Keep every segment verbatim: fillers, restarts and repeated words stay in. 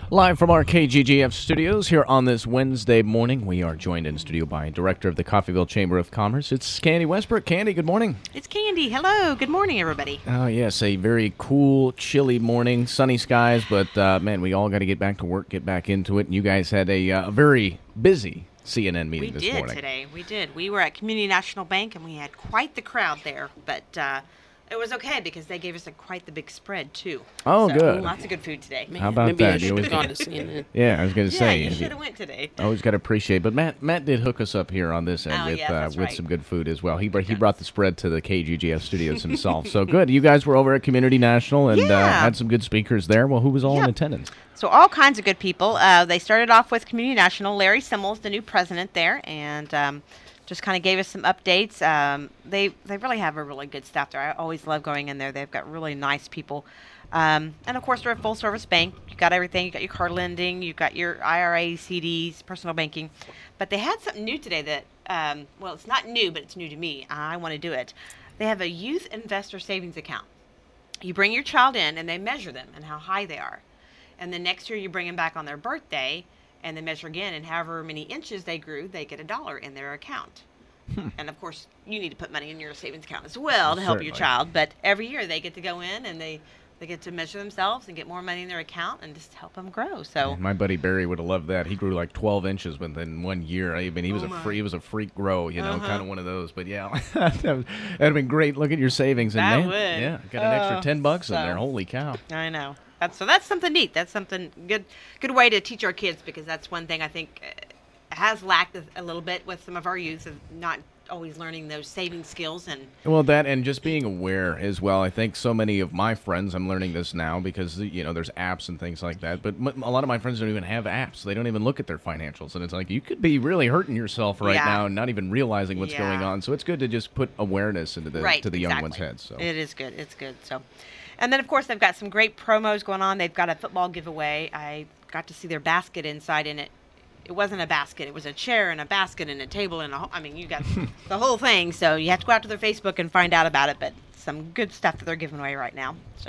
Live from our K G G F studios here on this Wednesday morning, we are joined in studio by Director of the Coffeyville Chamber of Commerce. It's Candy Westbrook. Candy, good morning. It's Candy. Hello. Good morning, everybody. Oh, yes, a very cool, chilly morning, sunny skies, but, uh, man, we all got to get back to work, get back into it, and you guys had a uh, very busy C N N meeting we this did morning. today. We did. We were at Community National Bank, and we had quite the crowd there, but uh, it was okay because they gave us a, quite the big spread, too. Oh, so, good. Lots of good food today. How about Maybe that? I You should always have gone to C N N. Yeah, I was going to Yeah, say. you if should have went today. Always got to appreciate, but Matt Matt did hook us up here on this end Oh, with yeah, uh, that's with right. some good food as well. He br- he brought the spread to the K G G F studios himself. So good. You guys were over at Community National and uh, Yeah. had some good speakers there. Well, who was all in Yep. attendance? So all kinds of good people. Uh, they started off with Community National. Larry Simmels, the new president there, and um, just kind of gave us some updates. Um, they they really have a really good staff there. I always love going in there. They've got really nice people. Um, and, of course, they're a full-service bank. You've got everything. You've got your card lending. You've got your I R A, C Ds, personal banking. But they had something new today that, um, well, it's not new, but it's new to me. I want to do it. They have a youth investor savings account. You bring your child in, and they measure them and how high they are. And then next year you bring them back on their birthday, and they measure again, and however many inches they grew, they get a dollar in their account. Hmm. And, of course, you need to put money in your savings account as well to help Certainly. your child. But every year they get to go in, and they, they get to measure themselves and get more money in their account and just help them grow. So My buddy Barry would have loved that. He grew like twelve inches within one year. I mean, he was Oh, a my. free, he was a freak grow, you know, Uh-huh. kind of one of those. But yeah, that'd have been great. Look at your savings, and That man, would. yeah, got an extra Oh, ten bucks in so. there. Holy cow! I know. That's, so that's something neat. That's something good good way to teach our kids, because that's one thing I think uh, has lacked a, a little bit with some of our youth, of not always learning those saving skills. And Well, that and just being aware as well. I think so many of my friends, I'm learning this now because, you know, there's apps and things like that. But m- a lot of my friends don't even have apps. They don't even look at their financials. And it's like, you could be really hurting yourself right Yeah. now and not even realizing what's Yeah. going on. So it's good to just put awareness into the right, to the young exactly. ones' heads. So. It is good. It's good. So, and then of course they've got some great promos going on. They've got a football giveaway. I got to see their basket inside in it. It wasn't a basket. It was a chair and a basket and a table and a whole, I mean, you got the whole thing. So you have to go out to their Facebook and find out about it. But some good stuff that they're giving away right now. So.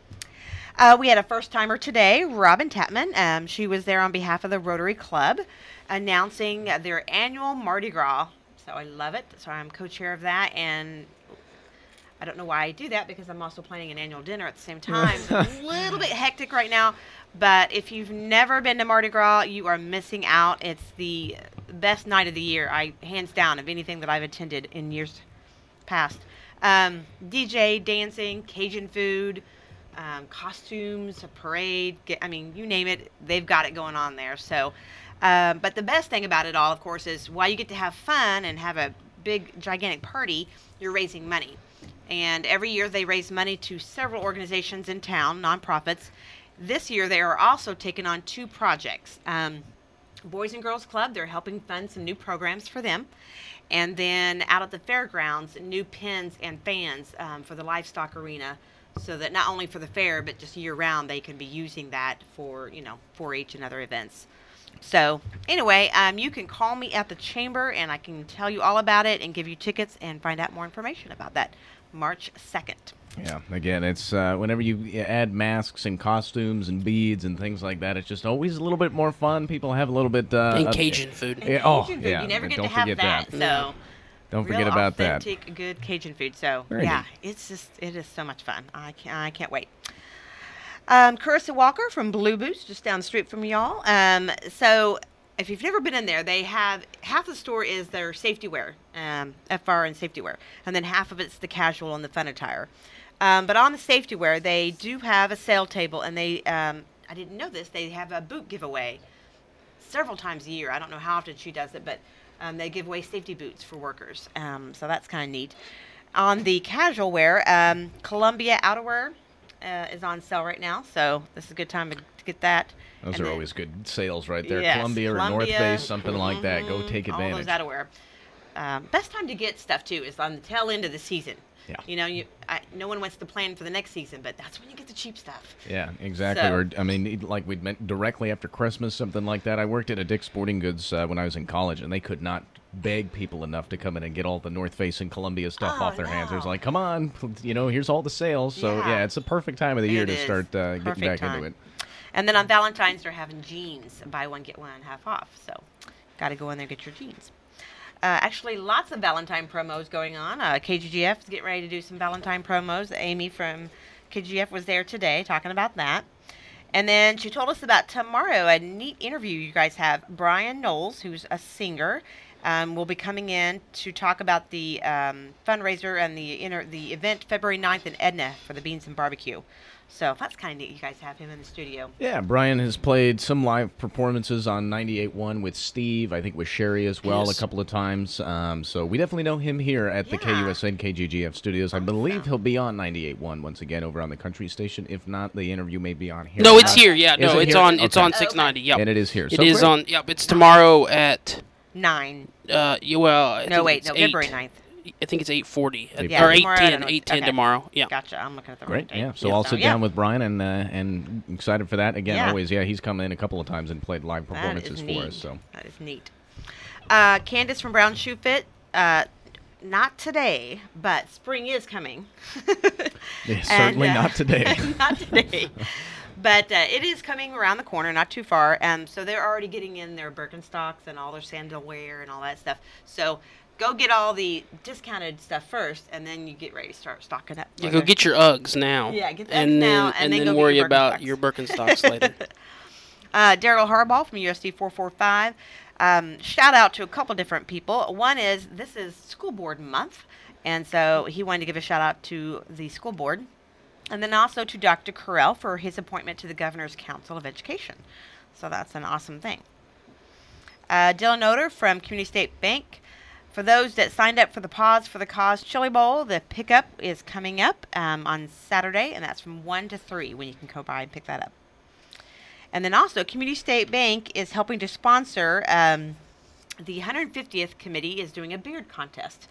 Uh, we had a first-timer today, Robin Tapman. Um, she was there on behalf of the Rotary Club, announcing their annual Mardi Gras. So I love it. So I'm co-chair of that, and I don't know why I do that, because I'm also planning an annual dinner at the same time. So it's a little bit hectic right now, but if you've never been to Mardi Gras, you are missing out. It's the best night of the year, I hands down, of anything that I've attended in years past. Um, D J, dancing, Cajun food, um, costumes, a parade. Get, I mean, you name it, they've got it going on there. So, um, but the best thing about it all, of course, is while you get to have fun and have a big, gigantic party, you're raising money. And every year they raise money to several organizations in town, nonprofits. This year they are also taking on two projects. Um, Boys and Girls Club, they're helping fund some new programs for them. And then out at the fairgrounds, new pens and fans um, for the livestock arena, so that not only for the fair, but just year-round they can be using that for, you know, four H and other events. So anyway, um, you can call me at the chamber, and I can tell you all about it and give you tickets and find out more information about that. March second. Yeah, again, it's uh, whenever you add masks and costumes and beads and things like that, it's just always a little bit more fun. People have a little bit... Uh, And of- Cajun food. Yeah, oh, Cajun food. yeah, You never and get don't to have forget that, that. so... Don't Real forget about that. authentic, good Cajun food. So Very yeah, neat. it's just it is so much fun. I can't I can't wait. Um, Carissa Walker from Blue Boots, just down the street from y'all. Um, so if you've never been in there, they have half the store is their safety wear, um, F R and safety wear, and then half of it's the casual and the fun attire. Um, but on the safety wear, they do have a sale table, and they um, I didn't know this. They have a boot giveaway several times a year. I don't know how often she does it, but um, they give away safety boots for workers. Um, so that's kind of neat. On the casual wear, um, Columbia outerwear uh, is on sale right now, so this is a good time to, to get that. Those And are then- always good sales right there. Yes, Columbia or North Columbia, Face, something like that. Go mhm, take advantage. All those outerwear. Um, best time to get stuff too is on the tail end of the season. Yeah. You know, you I, no one wants to plan for the next season, but that's when you get the cheap stuff. Yeah, exactly. So- Or I mean, like we'd meant directly after Christmas, something like that. I worked at a Dick's Sporting Goods uh, when I was in college, and they could not beg people enough to come in and get all the North Face and Columbia stuff Oh, off their hands. It was no. like, come on, you know, here's all the sales. So Yeah. yeah, it's the perfect time of the year It to is. start uh, getting Perfect back time. into it. And then on Valentine's, they're having jeans. Buy one, get one half off. So got to go in there and get your jeans. Uh, actually, lots of Valentine promos going on. Uh, K G G F is getting ready to do some Valentine promos. Amy from K G G F was there today talking about that. And then she told us about tomorrow, a neat interview you guys have. Brian Knowles, who's a singer, um, will be coming in to talk about the um, fundraiser and the inter- the event February ninth in Edna for the Beans and Barbecue. So that's kind of neat. You guys have him in the studio. Yeah, Brian has played some live performances on ninety-eight point one with Steve, I think with Sherry as well, yes. a couple of times. Um, so we definitely know him here at the Yeah. K U S N K G G F studios. I Awesome. believe he'll be on ninety-eight point one once again over on the country station. If not, the interview may be on here. No, it's here. Yeah, Is no, it it's here? on. It's Okay. on six ninety. Yep, And it is here. It So is great. on. Yep, it's tomorrow at. Nine. Uh, yeah, well, I No, think wait, it's no, eight. February ninth. I think it's eight forty Yeah, or eight tomorrow, I don't ten. know. Eight ten Okay. tomorrow. Yeah. Gotcha. I'm looking at the Great, right date. yeah. So I'll sit yeah. down with Brian and uh, and excited for that. Again, Yeah. always, yeah, he's come in a couple of times and played live That performances is for neat. us. So That is neat. Uh, Candace from Brown Shoe Fit. Uh, not today, but spring is coming. yeah, And, certainly uh, not today. not today. But uh, it is coming around the corner, not too far. And so they're already getting in their Birkenstocks and all their sandal wear and all that stuff. So go get all the discounted stuff first, and then you get ready to start stocking up. Yeah, go get your Uggs now. Yeah, get the and Uggs then, now, and and then then go get worry your about Birkenstocks. your Birkenstocks later. Uh, Daryl Harbaugh from U S D four forty-five. Um, shout out to a couple different people. One is, this is school board month, and so he wanted to give a shout out to the school board. And then also to Doctor Carell for his appointment to the Governor's Council of Education. So that's an awesome thing. Uh, Dylan Oder from Community State Bank. For those that signed up for the Pause for the Cause Chili Bowl, the pickup is coming up um, on Saturday, and that's from one to three when you can go by and pick that up. And then also, Community State Bank is helping to sponsor um, the one hundred fiftieth committee is doing a beard contest.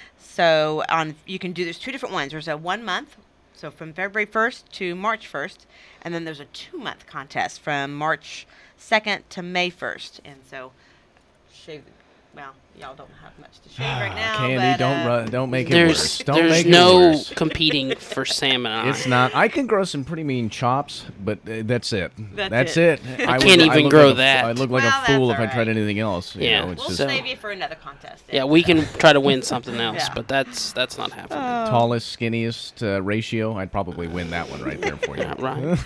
So on, you can do, there's two different ones. There's a one month, so from February first to March first, and then there's a two month contest from March second to May first. And so, shave, well, y'all don't have much to shave right now. Candy, but, don't uh, ru- don't make it There's worse. Don't there's make no it worse. competing for Sam and I. It's not. I can grow some pretty mean chops, but uh, that's it. That's it. it. I can't would- even look grow like a, that. I look like Well, a fool that's if I all tried right. anything else. You Yeah. know, it's We'll just So- save you for another contest. Yeah, we can try to win something else, Yeah. but that's that's not happening. tallest, skinniest uh, ratio. I'd probably win that one right there for you. Yeah, right.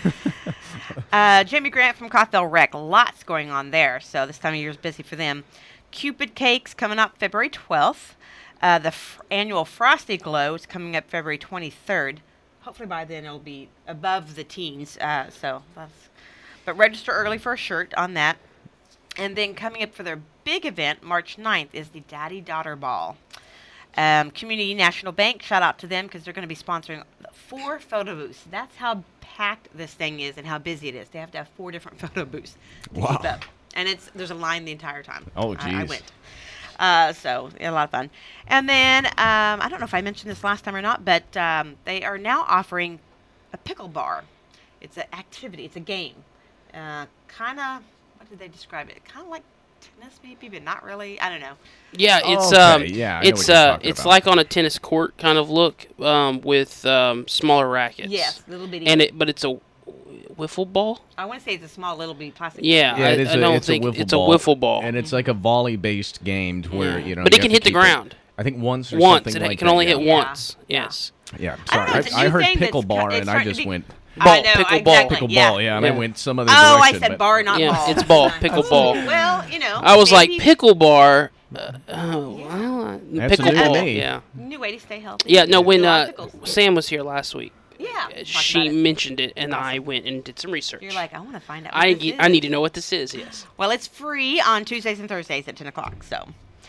Uh, Jamie Grant from Coffville Rec. Lots going on there. So this time of year is busy for them. Cupid Cakes coming up February twelfth. Uh, the f- annual Frosty Glow is coming up February twenty-third. Hopefully by then it'll be above the teens. Uh, so that's, but register early for a shirt on that. And then coming up for their big event, March ninth, is the Daddy Daughter Ball. Um, Community National Bank, shout out to them because they're going to be sponsoring four photo booths. That's how packed this thing is and how busy it is. They have to have four different photo booths to Wow. keep up. And it's there's a line the entire time. Oh, I, I geez. went. Uh, so a lot of fun. And then um, I don't know if I mentioned this last time or not, but um, they are now offering a pickle bar. It's an activity. It's a game. Uh, kind of. What did they describe it? Kind of like tennis, maybe, but not really. I don't know. Yeah, it's Okay, um, yeah, I know it's what you're uh, talking it's about. like on a tennis court kind of look, um, with um, smaller rackets. Yes, little bitty. And it, but it's a wiffle ball. I want to say it's a small little bitty plastic. Yeah, Yeah, I, it is I a, don't it's think a wiffle it's ball. a wiffle ball. And it's like a volley-based game to where, Yeah. you know. But you it can have hit to the keep ground. I think once or Once. something It, like it can that, only yeah. hit Yeah. once. Yeah. Yes. Yeah, I don't know, sorry. it's a I, I new heard thing that's picklebar, ki- it's and I starting to just be- went Ball, I know, pickle exactly, pickleball, yeah. yeah, and Yeah. I went some other Oh, I direction. said but- bar, not Yeah, ball. it's ball, Sometimes. pickleball. Well, you know. I was like maybe pickle bar. Uh, oh, well, uh, That's pickle new to ball. me. Yeah. New way to stay healthy. Yeah. No, when Do a lot uh, of pickles. Sam was here last week, Yeah. uh, talk she about it. mentioned it, and I went and did some research. You're like, I want to find out. What I this ge- is. I need to know what this is. Yes. Well, it's free on Tuesdays and Thursdays at ten o'clock. So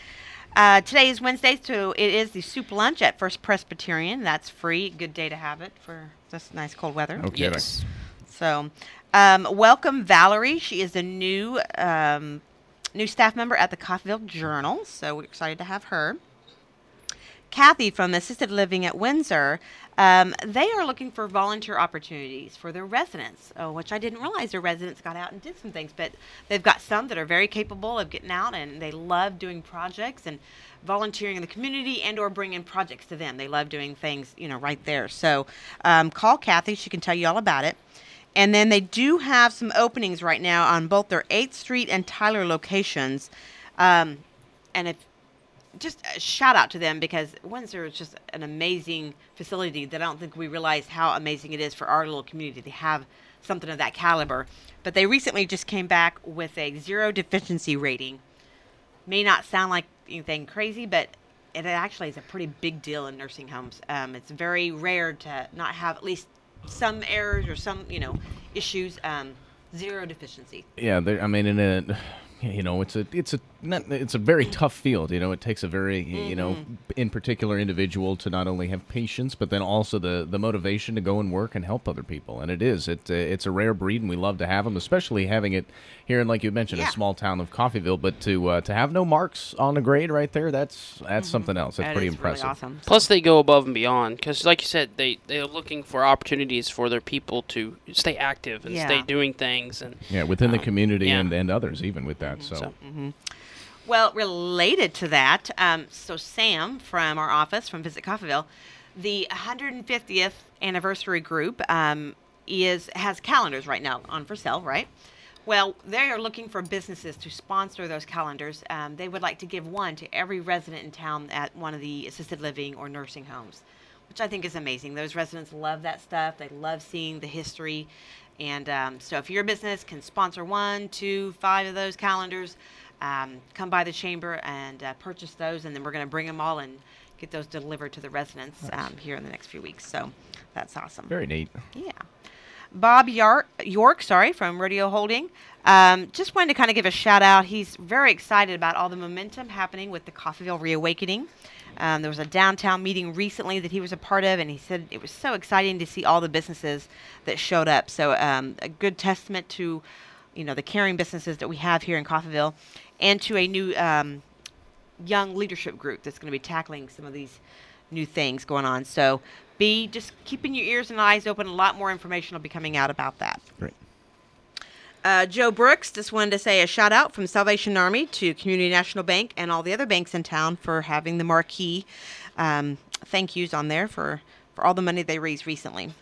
uh, today is Wednesday, so it is the soup lunch at First Presbyterian. That's free. Good day to have it for this nice cold weather. Okay. Yes. So, um, welcome Valerie. She is a new um, new staff member at the Coffville Journal. So we're excited to have her. Kathy from Assisted Living at Windsor. Um, they are looking for volunteer opportunities for their residents, oh, which I didn't realize their residents got out and did some things. But they've got some that are very capable of getting out, and they love doing projects and volunteering in the community and or bringing projects to them. They love doing things, you know, right there. So um, call Kathy. She can tell you all about it. And then they do have some openings right now on both their eighth Street and Tyler locations. Um, and if just a shout out to them, because Windsor is just an amazing facility that I don't think we realize how amazing it is for our little community to have something of that caliber. But they recently just came back with a zero deficiency rating. May not sound like anything crazy, but it actually is a pretty big deal in nursing homes. Um, it's very rare to not have at least some errors or some, you know, issues. Um, zero deficiency. Yeah, there- I mean, in a, you know, it's a it's a not, it's a very tough field. You know, it takes a very you know, in particular individual to not only have patience, but then also the, the motivation to go and work and help other people. And it is it uh, it's a rare breed, and we love to have them, especially having it here in, like you mentioned, Yeah. a small town of Coffeyville. But to uh, to have no marks on the grade right there, that's that's something else. That's That pretty is impressive. Really awesome. Plus, they go above and beyond because, like you said, they they're looking for opportunities for their people to stay active and Yeah. stay doing things. And Yeah, within the Um, community yeah. and, and others even with that. So, so Well, related to that, um, so Sam from our office from Visit Coffeyville, the one hundred fiftieth anniversary group um, is has calendars right now on for sale, right? Well, they are looking for businesses to sponsor those calendars. Um, they would like to give one to every resident in town at one of the assisted living or nursing homes, which I think is amazing. Those residents love that stuff. They love seeing the history. And um, so if your business can sponsor one, two, five of those calendars, um, come by the chamber and uh, purchase those, and then we're going to bring them all and get those delivered to the residents um, here in the next few weeks. So that's awesome. very neat. Yeah. Bob York, York, sorry, from Rodeo Holding. Um, just wanted to kind of give a shout out. He's very excited about all the momentum happening with the Coffeyville Reawakening. Um, there was a downtown meeting recently that he was a part of, and he said it was so exciting to see all the businesses that showed up. So um, a good testament to, you know, the caring businesses that we have here in Coffeyville, and to a new um, young leadership group that's going to be tackling some of these new things going on. So be just keeping your ears and eyes open. A lot more information will be coming out about that. Great. Uh, Joe Brooks just wanted to say a shout out from Salvation Army to Community National Bank and all the other banks in town for having the marquee um, thank yous on there for, for all the money they raised recently.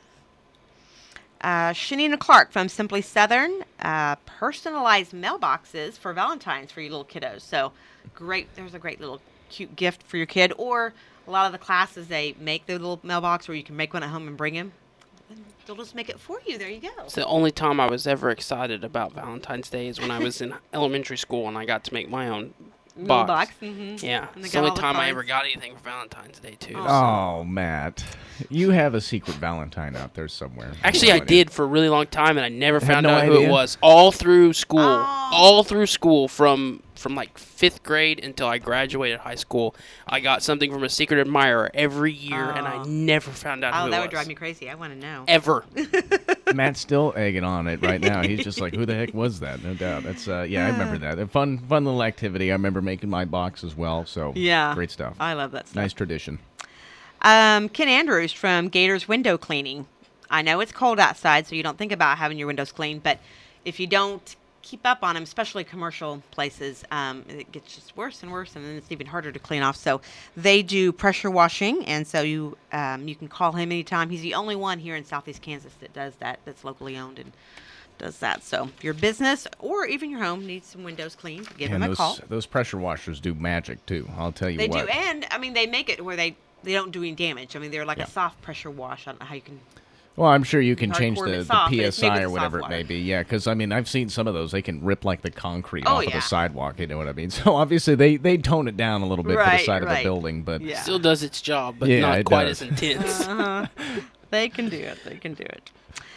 Uh, Shanina Clark from Simply Southern, uh, personalized mailboxes for Valentine's for you little kiddos. So great, there's a great little cute gift for your kid. Or a lot of the classes, they make their little mailbox where you can make one at home and bring them. They'll just make it for you. There you go. it's the only time I was ever excited about Valentine's Day is when I was in elementary school and I got to make my own Little box. box. Mm-hmm. Yeah, And they it's got the only all the time I cards. ever got anything for Valentine's Day too. Oh. so- Oh, Matt, you have a secret Valentine out there somewhere. Actually, No I idea. did for a really long time, and I never Had found no out who idea? it was. All through school, Oh. all through school, from from like fifth grade until I graduated high school, I got something from a secret admirer every year, and I Oh. never found out Oh, who that it would was. drive me crazy. I want to know. Ever. Matt's still egging on it right now. He's just like, who the heck was that? No doubt. That's uh, yeah, I remember that. A fun, fun little activity. I remember making my box as well. So Yeah. great stuff. I love that stuff. Nice tradition. Um, Ken Andrews from Gators Window Cleaning. I know it's cold outside, so you don't think about having your windows cleaned, but if you don't keep up on them, especially commercial places, um, it gets just worse and worse, and then it's even harder to clean off. So they do pressure washing, and so you um, you can call him anytime. He's the only one here in Southeast Kansas that does that, that's locally owned and does that. So if your business or even your home needs some windows cleaned, give him and a those, call. those pressure washers do magic too. I'll tell you They what. do, and I mean they make it where they they don't do any damage. I mean they're like Yeah. a soft pressure wash. I don't know how you can. Well, I'm sure you can Hardcore change but the, it's the soft, but it's made P S I with or soft whatever it water. may be. Yeah, because I mean, I've seen some of those. They can rip like the concrete Oh, off of yeah. the sidewalk. You know what I mean? So obviously they, they tone it down a little bit for the Right, side of right. the building, but Yeah. Still does its job, but Yeah, not it quite does. as intense. Uh-huh. They can do it. They can do it.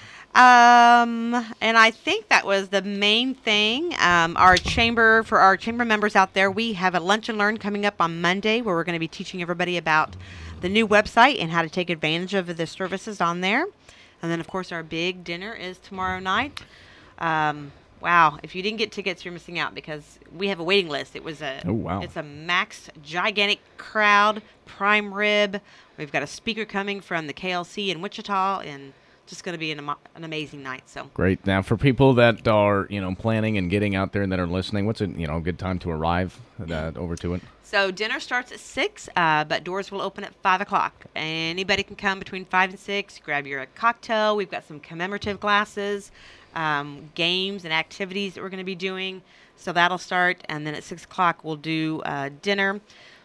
Um, and I think that was the main thing. Um, our chamber, for our chamber members out there, we have a lunch and learn coming up on Monday where we're going to be teaching everybody about the new website and how to take advantage of the services on there. And then, of course, our big dinner is tomorrow night. Um, wow, if you didn't get tickets, you're missing out because we have a waiting list. It was a Oh, wow. It's a max gigantic crowd, prime rib. We've got a speaker coming from the K L C in Wichita, and just going to be an, amo- an amazing night. So Great. Now, for people that are, you know, planning and getting out there and that are listening, what's a, you know, a good time to arrive uh, over to it? So dinner starts at six, uh, but doors will open at five o'clock. Anybody can come between five and six. Grab your cocktail. We've got some commemorative glasses, um, games and activities that we're going to be doing. So that'll start, and then at six o'clock we'll do uh, dinner.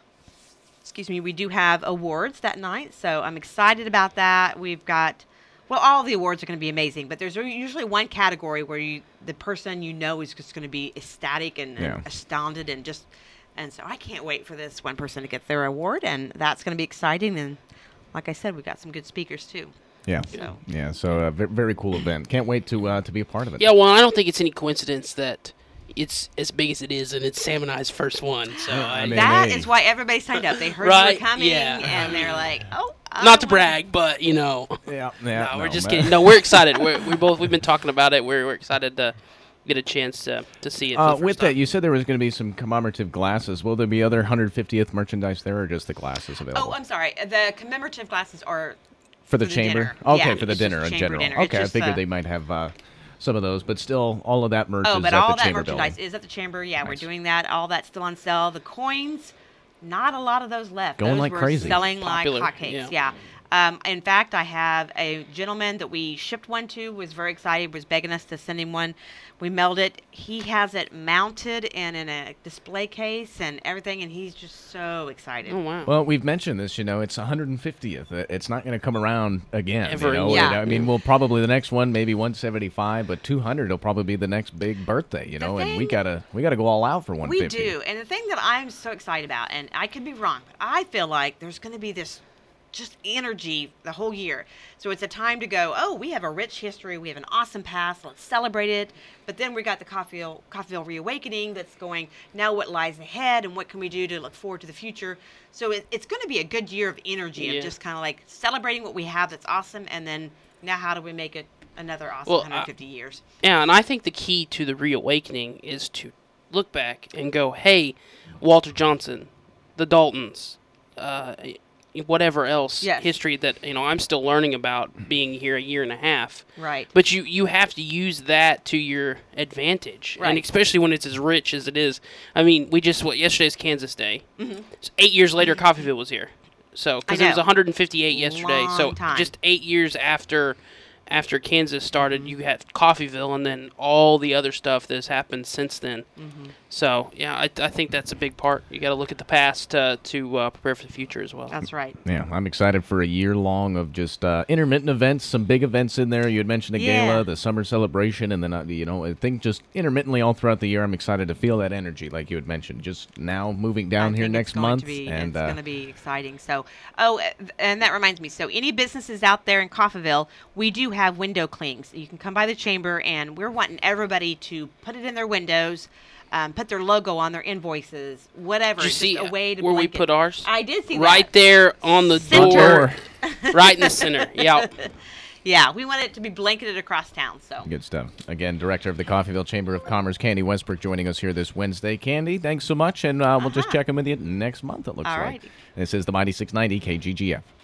Excuse me. We do have awards that night, so I'm excited about that. We've got, well, all the awards are going to be amazing, but there's usually one category where you, the person you know is just going to be ecstatic and, Yeah. and astounded and just. And so I can't wait for this one person to get their award, and that's going to be exciting. And like I said, we've got some good speakers, too. Yeah. So. Yeah, so a very, very cool event. Can't wait to uh, to be a part of it. Yeah, well, I don't think it's any coincidence that it's as big as it is, and it's Sam and I's first one. So I I, mean, That hey. is why everybody signed up. They heard Right, you were coming, yeah. and they're like, oh. I not to wanna- brag, but you know, Yeah, yeah. no, we're just man. kidding. No, we're excited. We're, we both we've been talking about it. We're, we're excited to get a chance to to see it. For Uh, the first with time. that, you said there was going to be some commemorative glasses. Will there be other one hundred fiftieth merchandise there, or just the glasses available? Oh, I'm sorry. The commemorative glasses are for the for the chamber? dinner. Okay, Yeah, for the it's just dinner a in chamber general. dinner. It's Okay, I just, figured uh, they might have uh, some of those, but still, all of that merch Oh, is but at all the that chamber merchandise building. is at the chamber. Yeah, we're Nice. doing that. All that's still on sale. The coins, not a lot of those left. Going those like were crazy. selling Popular, like hotcakes. yeah. Yeah. Um, in fact, I have a gentleman that we shipped one to, was very excited, was begging us to send him one. We mailed it. He has it mounted and in a display case and everything, and he's just so excited. Oh wow. Well, we've mentioned this, you know, it's one hundred fiftieth. Uh, It's not going to come around again. Ever you know? again. And, Yeah. I mean, we'll probably the next one, maybe one seventy-five, but two hundred will probably be the next big birthday, you The know, and we thing- got to we got to go all out for one We fifty. do. And the thing that I'm so excited about, and I could be wrong, but I feel like there's going to be this just energy the whole year. So it's a time to go, oh, we have a rich history. We have an awesome past. Let's celebrate it. But then we got the Coffeyville, Coffeyville Reawakening that's going, now what lies ahead and what can we do to look forward to the future? So it, it's going to be a good year of energy Yeah. of just kind of like celebrating what we have that's awesome. And then now how do we make it another awesome Well, one hundred fifty years? Yeah, and I think the key to the reawakening is to look back and go, hey, Walter Johnson, the Daltons, uh, whatever else Yes. history that you know I'm still learning about being here a year and a half. Right. But you, you have to use that to your advantage, Right. and especially when it's as rich as it is. I mean, we just what yesterday's Kansas Day. Mm-hmm. So eight years later, Coffeyville was here. So because I it was know. one hundred fifty-eight yesterday. Long so time. just eight years after after Kansas started, you had Coffeyville, and then all the other stuff that has happened since then. Mm-hmm. So yeah, I, I think that's a big part. You got to look at the past uh, to uh, prepare for the future as well. That's right. Yeah, I'm excited for a year long of just uh, intermittent events, some big events in there. You had mentioned the Yeah. gala, the summer celebration, and then, uh, you know, I think just intermittently all throughout the year, I'm excited to feel that energy, like you had mentioned. Just now moving down I here think next it's going month. To be, and it's uh, going to be exciting. So, oh, uh, and that reminds me. So, any businesses out there in Coffeyville, we do have window clings. You can come by the chamber, and we're wanting everybody to put it in their windows, um, put their logo on their invoices, whatever. Did you It's see just a way to where we blanket- put ours? I did see Right that. there on the Center. door, right in the center. Yeah. Yeah, we want it to be blanketed across town. So. Good stuff. Again, Director of the Coffeyville Chamber of Commerce, Candy Westbrook, joining us here this Wednesday. Candy, thanks so much, and uh, we'll just Uh-huh. check in with you next month, it looks All like. righty. This is the Mighty six ninety K G G F.